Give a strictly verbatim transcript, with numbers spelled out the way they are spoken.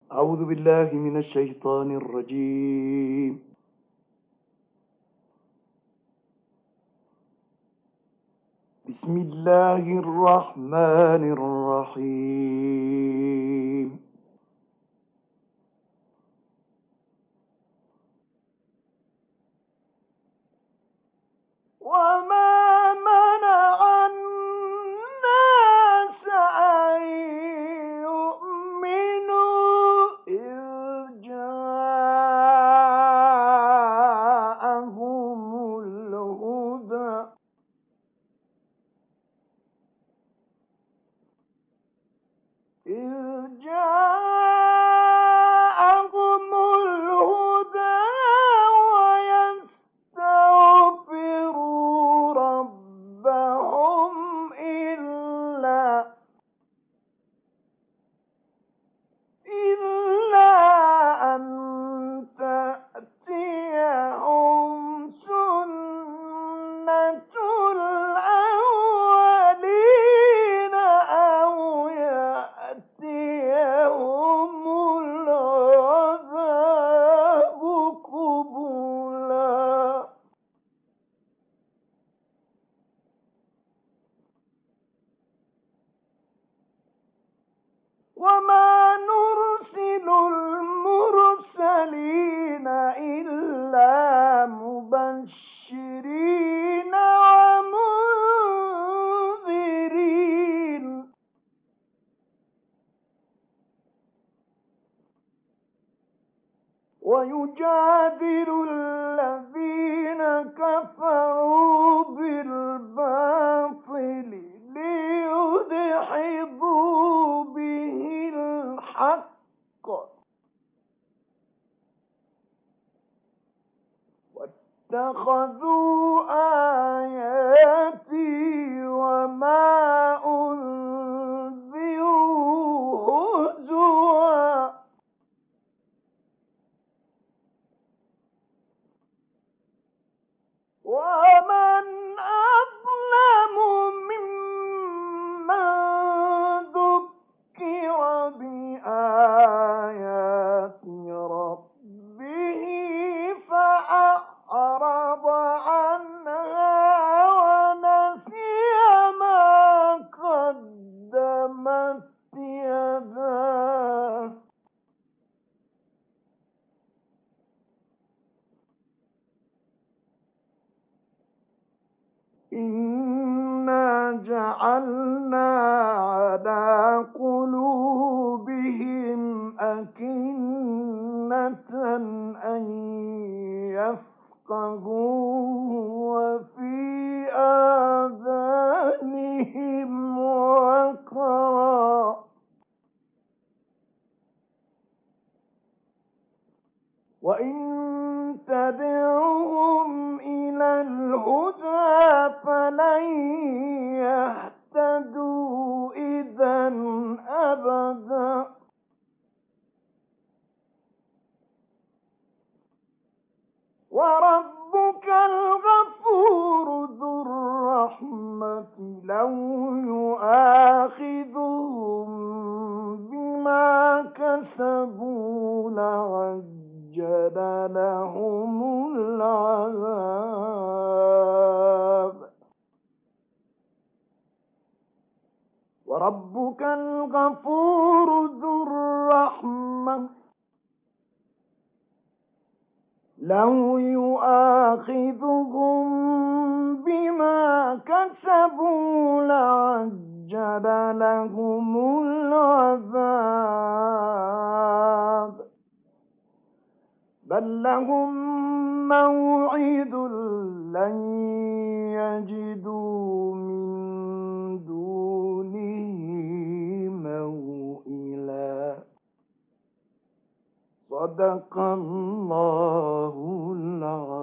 أعوذ بالله من الشيطان الرجيم. بسم الله الرحمن الرحيم. وما منع الناس أن يؤمنوا إذ جاءهم الهدى إذ جاءهم الهدى ويستغفروا ربهم إلا إلا أن تأتيهم سنة الأولين أو يأتيهم العذاب قبلا. وما نرسل المرسلين إلا مبشرين ومنذرين ويجادل الذين كفروا بالباطل ليدحضوا به الحق واتخذوا آياتي وما أنذروا هزوا. ومن أظلم ممن ذكر بآيات ربه فأعرض عنها ونسي ما قدمت يداه إنا جعلنا على قلوبهم أكنة أن يفقهوه وفي آذانهم وقرا وإن تدعوهم إلى الهدى فلن يهتدوا إذا أبدا. وربك الغفور ذو الرحمة لو يؤاخذهم بما كسبوا لعجل لهم العذاب. وربك الغفور ذو الرحمة لو يؤاخذهم بما كسبوا لعجل لهم العذاب بل لهم موعد لن يجدوا من دونه موئلا. صدق الله العظيم.